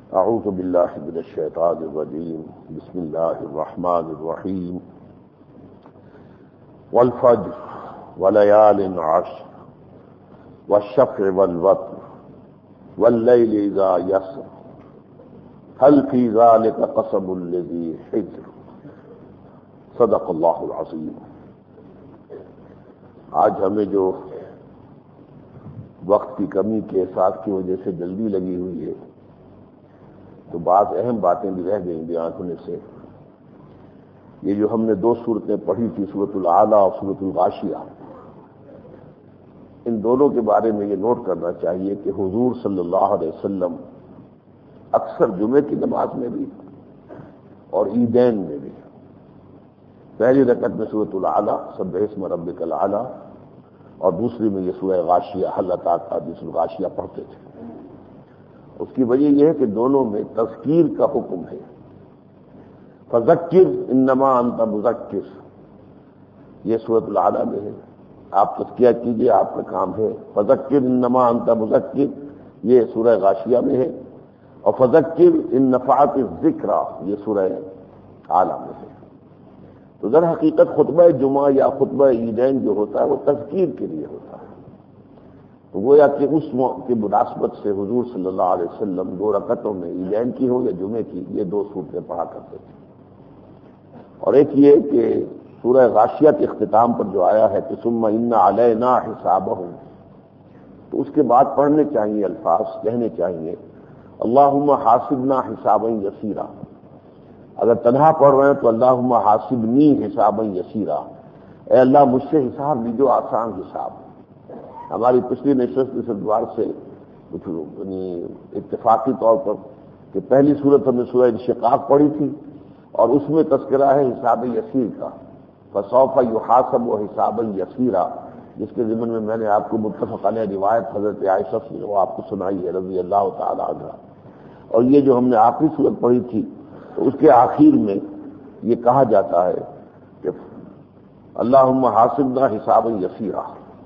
اعوذ باللہ من الشیطان الرجیم بسم اللہ الرحمن الرحیم والفجر وليال عشر والشفع والوتر واللیل اذا یسر هل فی ذلک قسم لذی حجر صدق اللہ العظیم۔ آج ہمیں جو وقت کی کمی کے احساس کی وجہ سے جلدی لگی ہوئی ہے تو بعض اہم باتیں بھی رہ گئیں بیان ہونے سے۔ یہ جو ہم نے دو صورتیں پڑھی تھی، سورۃ الاعلی اور سورۃ الغاشیہ، ان دونوں کے بارے میں یہ نوٹ کرنا چاہیے کہ حضور صلی اللہ علیہ وسلم اکثر جمعے کی نماز میں بھی اور عیدین میں بھی پہلی رکعت میں سورۃ الاعلی سبح اسم ربک الاعلی اور دوسری میں یہ سورہ غاشیہ هل اتاک حدیث الغاشیہ پڑھتے تھے۔ اس کی وجہ یہ ہے کہ دونوں میں تذکیر کا حکم ہے۔ فذکر انما انت مذکر، یہ سورۃ الاعلی میں ہے، آپ تذکیہ کیجئے، آپ کا کام ہے۔ فذکر انما انت مذکر، یہ سورہ غاشیہ میں ہے، اور فذکر ان نفعت الذکری، یہ سورہ اعلی میں ہے۔ تو در حقیقت خطبہ جمعہ یا خطبہ عیدین جو ہوتا ہے وہ تذکیر کے لیے ہوتا ہے۔ تو گویا کہ اس موقع کی مناسبت سے حضور صلی اللہ علیہ وسلم دو رکعتوں میں عیدین کی ہو یا جمعے کی یہ دو صورتیں پڑھا کرتے تھے۔ اور ایک یہ کہ سورہ غاشیہ کے اختتام پر جو آیا ہے کہ ثم ان علینا حسابہم، تو اس کے بعد پڑھنے چاہیے الفاظ، کہنے چاہیے اللہم حاسبنا حسابا یسیرا۔ اگر تنہا پڑھ رہے ہیں تو اللہم حاسبنی حسابا یسیرا، اے اللہ مجھ سے حساب لیجو آسان حساب۔ ہماری پچھلی نشست اس اعتبار سے اتفاقی طور پر کہ پہلی صورت ہم نے سورہ انشقاق پڑھی تھی اور اس میں تذکرہ ہے حساب یسیر کا، فسوف یحاسب حسابا یسیرا، جس کے ضمن میں نے آپ کو متفق علیہ روایت حضرت عائشہ سے وہ آپ کو سنائی ہے رضی اللہ تعالی عنہا۔ اور یہ جو ہم نے آخری صورت پڑھی تھی تو اس کے آخر میں یہ کہا جاتا ہے کہ اللہم حاسبنا حسابا یسیرا۔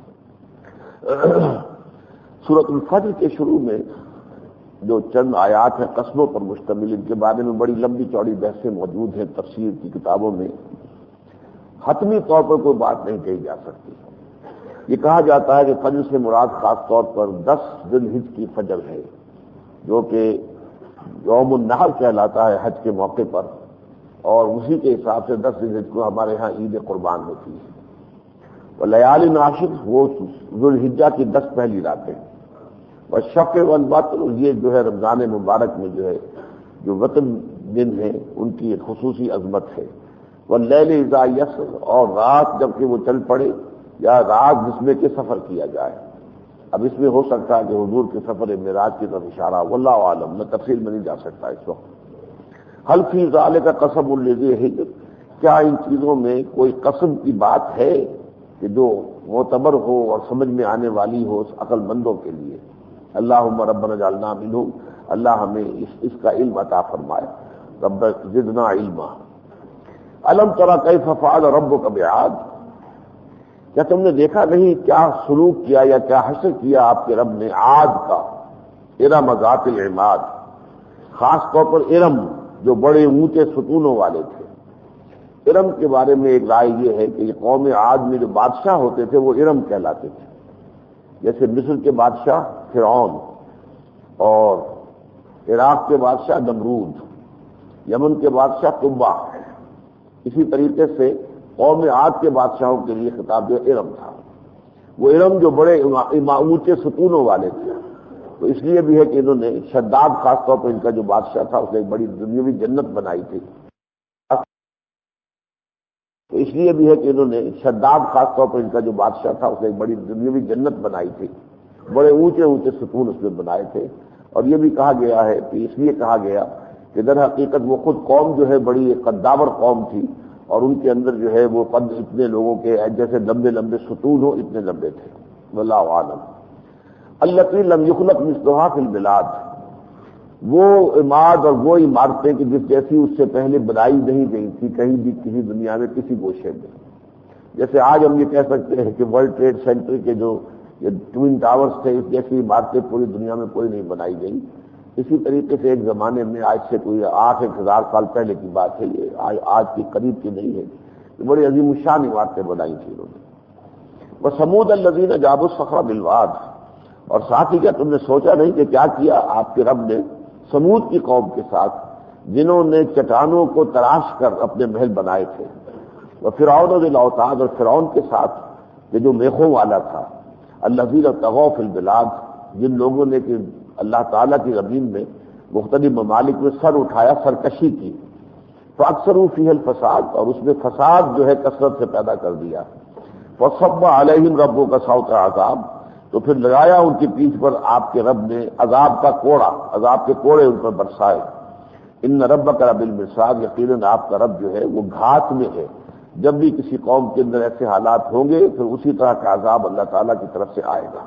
سورۃ الفجر کے شروع میں جو چند آیات ہیں قسموں پر مشتمل، ان کے بارے میں بڑی لمبی چوڑی بحثیں موجود ہیں تفسیر کی کتابوں میں، حتمی طور پر کوئی بات نہیں کہی جا سکتی۔ یہ کہا جاتا ہے کہ فجر سے مراد خاص طور پر 10 ذی الحجہ کی فجر ہے، جو کہ یوم النحر کہلاتا ہے حج کے موقع پر، اور اسی کے حساب سے 10 ذی الحجہ کو ہمارے ہاں عید قربان ہوتی ہے۔ ولیال عشر، وہ ذو الحجہ کی 10 پہلی راتیں، والشفع والوتر، یہ جو ہے رمضان مبارک میں جو ہے جو وتر دن ہیں ان کی ایک خصوصی عظمت ہے۔ واللیل اذا یسر، اور رات جب کہ وہ چل پڑے یا رات جس میں کہ سفر کیا جائے۔ اب اس میں ہو سکتا ہے کہ حضور کے سفر معراج کی طرف اشارہ، واللہ عالم، میں تفصیل میں نہیں جا سکتا اس وقت۔ هل فی ذلک قسم لذی حجر، کیا ان چیزوں میں کوئی قسم کی بات ہے کہ جو معتبر ہو اور سمجھ میں آنے والی ہو عقل مندوں کے لیے؟ اللہم ربنا اجعلنا منہم، اللہ ہمیں اس کا علم عطا فرمائے، رب زدنا علما۔ الم تری کیف فعل ربک بعاد، کیا تم نے دیکھا نہیں کیا سلوک کیا یا کیا حشر کیا آپ کے رب نے عاد کا، ارم ذات العماد، خاص طور پر ارم جو بڑے اونچے ستونوں والے تھے۔ ارم کے بارے میں ایک رائے یہ ہے کہ یہ قوم عاد میں جو بادشاہ ہوتے تھے وہ ارم کہلاتے تھے، جیسے مصر کے بادشاہ فرعون اور عراق کے بادشاہ نمرود، یمن کے بادشاہ تبع، اسی طریقے سے قوم عاد کے بادشاہوں کے لیے خطاب جو ارم تھا، وہ ارم جو بڑے اونچے ستونوں والے تھے۔ تو اس لیے بھی ہے کہ انہوں نے شداد، خاص طور پر ان کا جو بادشاہ تھا اس نے ایک بڑی دنیاوی جنت بنائی تھی، تو اس لیے بھی ہے کہ انہوں نے شداد، خاص طور پر ان کا جو بادشاہ تھا اس نے ایک بڑی دنیاوی جنت بنائی تھی، بڑے اونچے اونچے ستون اس میں بنائے تھے۔ اور یہ بھی کہا گیا ہے کہ اس لیے کہا گیا کہ در حقیقت وہ خود قوم جو ہے بڑی قداور قوم تھی، اور ان کے اندر جو ہے وہ قد اتنے لوگوں کے جیسے لمبے لمبے ستون ہو اتنے لمبے تھے۔ واللہ عالم۔ التی لم یخلق مثلھا فی البلاد، وہ عماد اور وہ عمارتیں کہ جس جیسی اس سے پہلے بنائی نہیں گئی تھی کہیں بھی کسی دنیا میں کسی گوشے میں۔ جیسے آج ہم یہ کہہ سکتے ہیں کہ ورلڈ ٹریڈ سینٹر کے جو یہ ٹوئن ٹاورز تھے، اس جیسی عمارتیں پوری دنیا میں کوئی نہیں بنائی گئی۔ اسی طریقے سے ایک زمانے میں آج سے کوئی 8,000 سال پہلے کی بات ہے، یہ آج کی قریب کی نہیں ہے، یہ بڑی عظیم الشان عمارتیں بنائی تھیں انہوں نے۔ وَثَمُودَ الَّذِينَ جَابُوا الصَّخْرَ بِالْوَادِ، اور ساتھ ہی کیا تم نے سوچا نہیں کہ کیا کیا آپ کے رب نے سمود کی قوم کے ساتھ جنہوں نے چٹانوں کو تراش کر اپنے محل بنائے تھے، وَفِرْعَوْنَ ذِي الْأَوْتَادِ، اور فرعون کے ساتھ کہ جو میخوں والا تھا، الَّذِينَ طَغَوْا فِي الْبِلَادِ، جن لوگوں نے کہ اللہ تعالیٰ کی زمین میں مختلف ممالک میں سر اٹھایا، سرکشی کی، فَأَكْثَرُوا فِيهَا الْفَسَادَ، اور اس میں فساد جو ہے کثرت سے پیدا کر دیا، فَصَبَّ عَلَيْهِمْ رَبُّكَ صَوْتَ عَذَابٍ، تو پھر لگایا ان کی پیٹھ پر آپ کے رب نے عذاب کا کوڑا، عذاب کے کوڑے ان پر برسائے۔ ان ربک لبالمرصاد، یقیناً آپ کا رب جو ہے وہ گھات میں ہے، جب بھی کسی قوم کے اندر ایسے حالات ہوں گے پھر اسی طرح کا عذاب اللہ تعالیٰ کی طرف سے آئے گا۔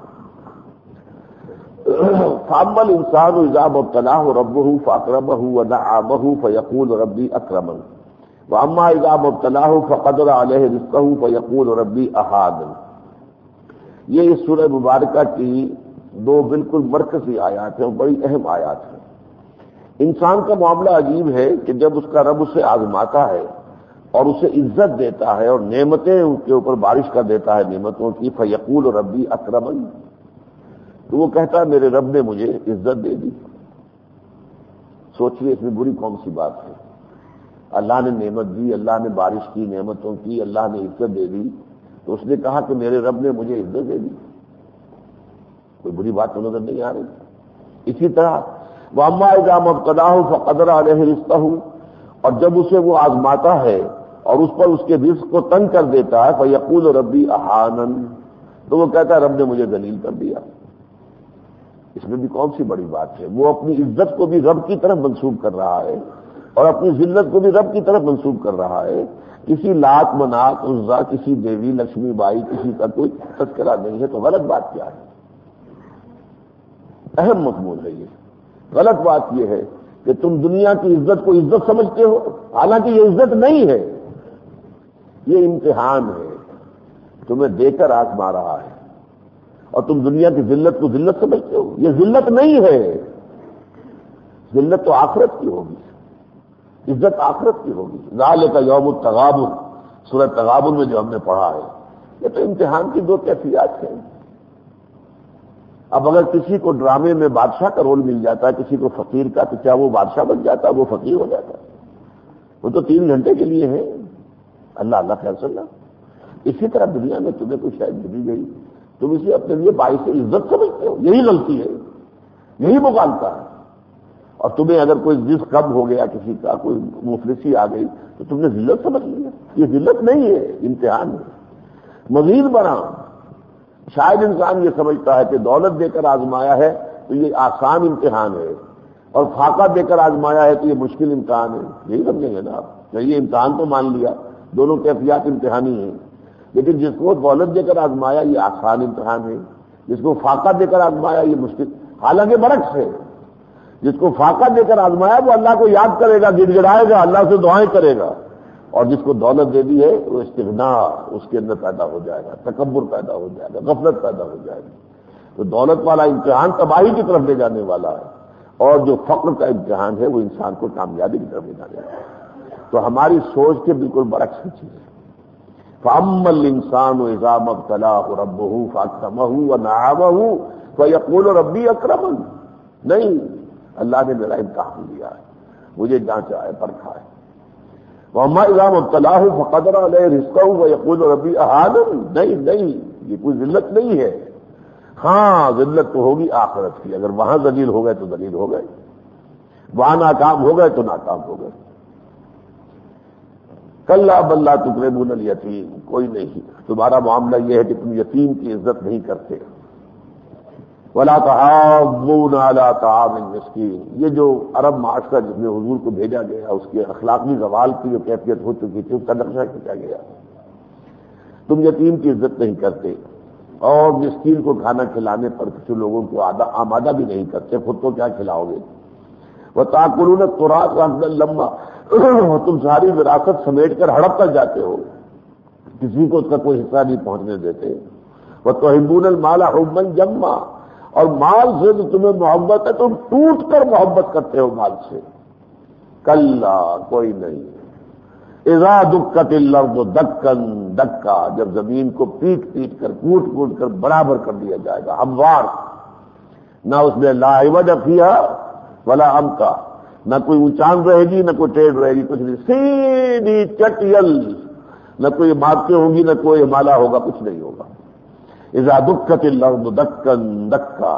فَأَمَّا الْإِنسَانُ إِذَا مَا ابْتَلَاهُ رَبُّهُ فَأَكْرَمَهُ وَنَعَّمَهُ فَيَقُولُ رَبِّي أَكْرَمَنِ وَأَمَّا إِذَا مَا ابْتَلَاهُ فَقَدَرَ عَلَيْهِ رِزْقَهُ فَيَقُولُ رَبِّي أَهَانَنِ۔ یہ اس سورہ مبارکہ کی دو بالکل مرکزی آیات ہیں اور بڑی اہم آیات ہیں۔ انسان کا معاملہ عجیب ہے کہ جب اس کا رب اسے آزماتا ہے اور اسے عزت دیتا ہے اور نعمتیں اس کے اوپر بارش کر دیتا ہے نعمتوں کی، فیقول ربی اکرمن، تو وہ کہتا ہے میرے رب نے مجھے عزت دے دی۔ سوچئے اس میں بری کون سی بات ہے؟ اللہ نے نعمت دی، اللہ نے بارش کی، نعمتوں کی، اللہ نے عزت دے دی، تو اس نے کہا کہ میرے رب نے مجھے عزت دے دی، کوئی بری بات تو نظر نہیں آ رہی۔ اسی طرح وَأَمَّا إِذَا مَا ابْتَلَاهُ فَقَدَرَ عَلَيْهِ رِزْقَهُ، اور جب اسے وہ آزماتا ہے اور اس پر اس کے رزق کو تنگ کر دیتا ہے، فَيَقُولُ رَبِّي أَهَانَنِ، تو وہ کہتا ہے رب نے مجھے ذلیل کر دیا۔ اس میں بھی کون سی بڑی بات ہے؟ وہ اپنی عزت کو بھی رب کی طرف منسوب کر رہا ہے اور اپنی ذلت کو بھی رب کی طرف منسوب کر رہا ہے۔ کسی لات منات عزا، کسی دیوی لکشمی بائی، کسی کا کوئی تذکرہ نہیں ہے، تو غلط بات کیا ہے؟ اہم مضمون ہے یہ۔ غلط بات یہ ہے کہ تم دنیا کی عزت کو عزت سمجھتے ہو، حالانکہ یہ عزت نہیں ہے، یہ امتحان ہے، تمہیں دے کر آزما رہا ہے، اور تم دنیا کی ذلت کو ذلت سمجھتے ہو، یہ ذلت نہیں ہے، ذلت تو آخرت کی ہوگی، عزت آخرت کی ہوگی۔ ذالک یوم التغابن، سورہ تغابن میں جو ہم نے پڑھا ہے، یہ تو امتحان کی دو کیفیات ہیں۔ اب اگر کسی کو ڈرامے میں بادشاہ کا رول مل جاتا ہے، کسی کو فقیر کا، تو کیا وہ بادشاہ بن جاتا ہے؟ وہ فقیر ہو جاتا ہے؟ وہ تو 3 گھنٹے کے لیے ہے۔ اللہ اللہ خیر صلی اللہ۔ اسی طرح دنیا میں تمہیں کوئی شاید دی گئی، تم اسے اپنے لیے باعث عزت سمجھتے ہو، یہی غلطی ہے، یہی مغالطہ ہے۔ اور تمہیں اگر کوئی رزق کم ہو گیا، کسی کا کوئی مفلسی آ گئی، تو تم نے ذلت سمجھ لیا۔ یہ ذلت نہیں ہے، امتحان ہے۔ مزید بڑا شاید انسان یہ سمجھتا ہے کہ دولت دے کر آزمایا ہے تو یہ آسان امتحان ہے، اور فاقہ دے کر آزمایا ہے تو یہ مشکل امتحان ہے۔ یہی سمجھیں گے نا آپ؟ یہ امتحان تو مان لیا، دونوں کیفیات امتحانی ہیں، لیکن جس کو دولت دے کر آزمایا یہ آسان امتحان ہے، جس کو فاقہ دے کر آزمایا یہ مشکل۔ حالانکہ برعکس ہے، جس کو فاقہ دے کر آزمایا وہ اللہ کو یاد کرے گا، گڑ گڑائے گا، اللہ سے دعائیں کرے گا، اور جس کو دولت دے دی ہے وہ استغنا اس کے اندر پیدا ہو جائے گا، تکبر پیدا ہو جائے گا، غفلت پیدا ہو جائے گی۔ تو دولت والا امتحان تباہی کی طرف لے جانے والا ہے، اور جو فقر کا امتحان ہے وہ انسان کو کامیابی کی طرف لے جانے والا ہے۔ تو ہماری سوچ کے بالکل برعکس چیز ہے۔ فَأَمَّا الْإِنسَانُ إِذَا مَا ابْتَلَاهُ رَبُّهُ فَأَكْرَمَهُ وَنَعَّمَهُ فَيَقُولُ رَبِّي أَكْرَمَنِ، نہیں، اللہ نے میرا امتحان لیا ہے، مجھے جانچا ہے، پرکھا ہے۔ وَأَمَّا إِذَا مَا ابْتَلَاهُ فَقَدَرَ عَلَيْهِ رِزْقَهُ وَيَقُولُ رَبِّي أَهَانَنِ، نہیں، یہ کوئی ذلت نہیں ہے۔ ہاں ذلت تو ہوگی آخرت کی، اگر وہاں ذلیل ہو گئے تو ذلیل ہو گئے، وہاں ناکام ہو گئے تو ناکام ہو گئے۔ کلا بل لا تکرمون الیتیم، کوئی نہیں، تمہارا معاملہ یہ ہے کہ تم یتیم کی عزت نہیں کرتے۔ ولا تحاضون علی طعام المسکین، یہ جو عرب معاشرہ جس میں حضور کو بھیجا گیا، اس کے اخلاقی زوال کی جو کیفیت ہو چکی تھی، اس کا نقشہ کھینچا گیا۔ تم یتیم کی عزت نہیں کرتے، اور مسکین کو کھانا کھلانے پر کچھ لوگوں کو آمادہ بھی نہیں کرتے، خود کو کیا کھلاؤ گے؟ وتاکلون التراث اکلا لما، تم ساری وراثت سمیٹ کر ہڑپ کر جاتے ہو، کسی کو اس کا کوئی حصہ نہیں پہنچنے دیتے۔ وتحبون المال حبا جما، اور مال سے تو تمہیں محبت ہے، تم ٹوٹ کر محبت کرتے ہو مال سے. کلا کوئی نہیں. اذا دکت الارض دکن دکا، جب زمین کو پیٹ پیٹ کر کوٹ کوٹ کر برابر کر دیا جائے گا، ہموار، نہ اس میں لا عوج فیہا ولا امتا، نہ کوئی اونچان رہے گی نہ کوئی ٹیڑھ رہے گی، کچھ نہیں، سیدھی چٹیل، نہ کوئی عمارتیں ہوں گی نہ کوئی ہمالا ہوگا، کچھ نہیں ہوگا. اذا دکت الارض دکن دکا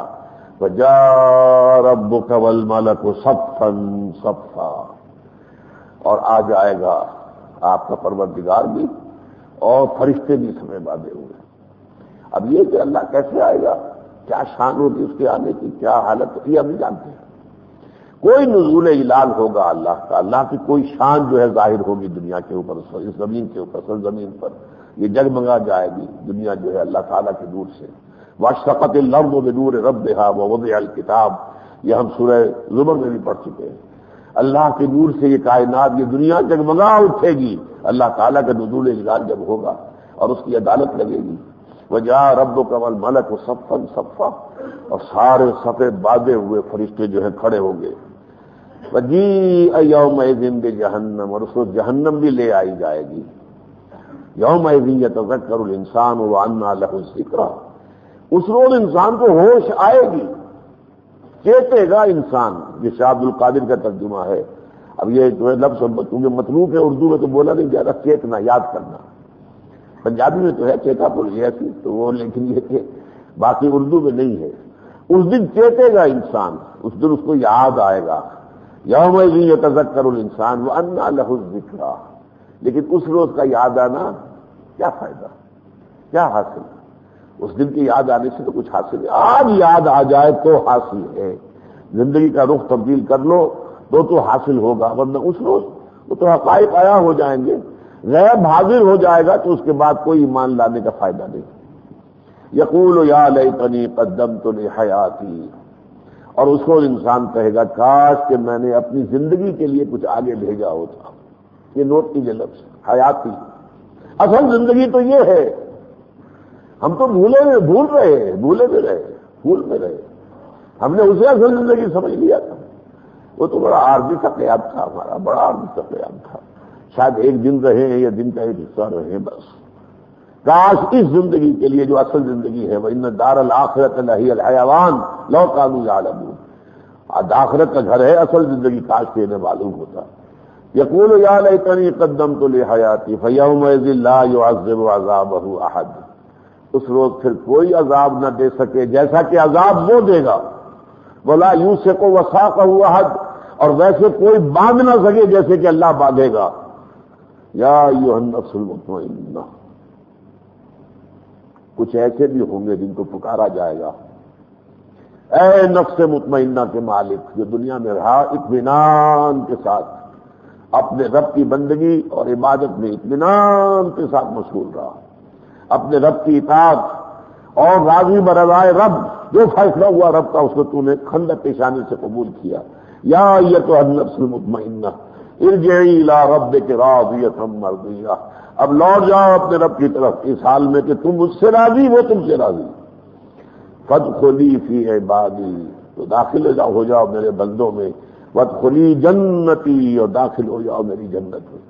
وجاء ربک والملک صفا صفا، اور آ جائے گا آپ کا پروردگار بھی اور فرشتے بھی سمے باندھے ہوئے. اب یہ کہ اللہ کیسے آئے گا، کیا شان ہوگی اس کے آنے کی، کیا حالت ہوگی، ہم نہیں جانتے. کوئی نزول الہی ہوگا اللہ کا، اللہ کی کوئی شان جو ہے ظاہر ہوگی دنیا کے اوپر، اس زمین کے اوپر، سرزمین پر. یہ جگمگا جائے گی دنیا جو ہے اللہ تعالیٰ کے نور سے. واشرقت الارض بنور ربها ووضع الکتاب، یہ ہم سورہ زمر میں بھی پڑھ چکے ہیں. اللہ کے نور سے یہ کائنات، یہ دنیا جگمگا اٹھے گی اللہ تعالیٰ کا نزول الہی جب ہوگا اور اس کی عدالت لگے گی. وجاء ربک والملک صفا صفا، اور سارے صفے باندھے ہوئے فرشتے جو ہیں کھڑے ہوں گے. وجیء یومئذ بجہنم، اور اس کو جہنم بھی لے آئی جائے گی. یومئذ یتذکر الانسان وانى له الذکریٰ، اس روز انسان کو ہوش آئے گی، چیتے گا انسان. یہ شاہ عبد القادر کا ترجمہ ہے. اب یہ جو ہے لفظ کیونکہ مطلوب ہے اردو میں تو بولا نہیں جاتا، چیتنا، یاد کرنا. پنجابی میں تو ہے چیتا پور ایسی تو وہ، لیکن یہ کہ باقی اردو میں نہیں ہے. اس دن چیتے گا انسان، اس دن اس کو یاد آئے گا. یومئذ یتذکر الانسان وانى له الذکریٰ، لیکن اس روز کا یاد آنا کیا فائدہ، کیا حاصل؟ اس دن کی یاد آنے سے تو کچھ حاصل ہے. آج یاد آ جائے تو حاصل ہے. زندگی کا رخ تبدیل کر لو تو حاصل ہوگا، ورنہ اس روز وہ تو حقائق عیاں ہو جائیں گے، غیب حاضر ہو جائے گا تو اس کے بعد کوئی ایمان لانے کا فائدہ نہیں. یقول یا لیتنی قدمت لحیاتی، اور اس کو انسان کہے گا کاش کہ میں نے اپنی زندگی کے لیے کچھ آگے بھیجا ہوتا. یہ نوٹ کیجیے لفظ حیاتی، اصل زندگی تو یہ ہے. ہم تو بھولے بھی رہے. ہم نے اسے اصل زندگی سمجھ لیا تھا. وہ تو بڑا عارضی سا قیام تھا ہمارا، بڑا عارضی سا قیام تھا. شاید ایک دن رہے یا دن کا ایک حصہ رہے بس. کاش اس زندگی کے لیے جو اصل زندگی ہے، وَإِنَّ الدَّارَ الْآخِرَةَ لَهِيَ الْحَيَوَانُ لَوْ كَانُوا يَعْلَمُونَ، آخرت کا گھر ہے اصل زندگی، کاش کہ انہیں معلوم ہوتا. یقول یا لیتنی قدمت لحیاتی فیومئذ لا یعذب عذابہ احد، اس روز پھر کوئی عذاب نہ دے سکے جیسا کہ عذاب وہ دے گا. ولا یوثق وثاقہ احد، اور ویسے کوئی باندھ نہ سکے جیسے کہ اللہ باندھے گا. یا ایھا النفس المطمئنہ، کچھ ایسے بھی ہوں گے جن کو پکارا جائے گا، اے نفس مطمئنہ کے مالک جو دنیا میں رہا اطمینان کے ساتھ، اپنے رب کی بندگی اور عبادت میں اطمینان کے ساتھ مشغول رہا، اپنے رب کی اطاعت اور راضی برضائے رب، جو فیصلہ ہوا رب کا اس کو تو نے خندہ پیشانی سے قبول کیا. یا ایھا النفس المطمئنہ ارجعی الی ربک راضیۃ مرضیہ، اب لوٹ جاؤ اپنے رب کی طرف اس حال میں کہ تم مجھ سے راضی، وہ تم سے راضی. فادخلی فی عبادی، تو داخل ہو جاؤ میرے بندوں میں. وادخلی جنتی، اور داخل ہو جاؤ میری جنت میں.